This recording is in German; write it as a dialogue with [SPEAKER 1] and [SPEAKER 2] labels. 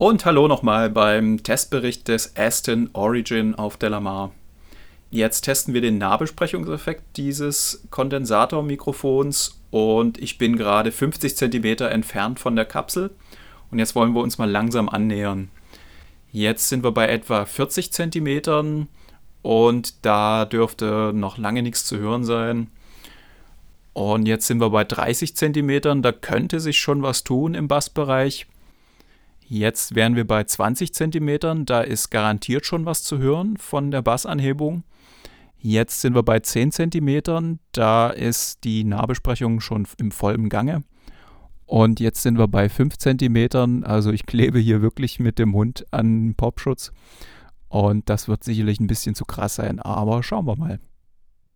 [SPEAKER 1] Und hallo nochmal beim Testbericht des Aston Origin auf Delamar. Jetzt testen wir den Nahbesprechungseffekt dieses Kondensatormikrofons und ich bin gerade 50 cm entfernt von der Kapsel und jetzt wollen wir uns mal langsam annähern. Jetzt sind wir bei etwa 40 cm und da dürfte noch lange nichts zu hören sein. Und jetzt sind wir bei 30 cm, da könnte sich schon was tun im Bassbereich. Jetzt wären wir bei 20 cm, da ist garantiert schon was zu hören von der Bassanhebung. Jetzt sind wir bei 10 cm, da ist die Nahbesprechung schon im vollen Gange. Und jetzt sind wir bei 5 cm, also ich klebe hier wirklich mit dem Mund an den Popschutz. Und das wird sicherlich ein bisschen zu krass sein, aber schauen wir mal.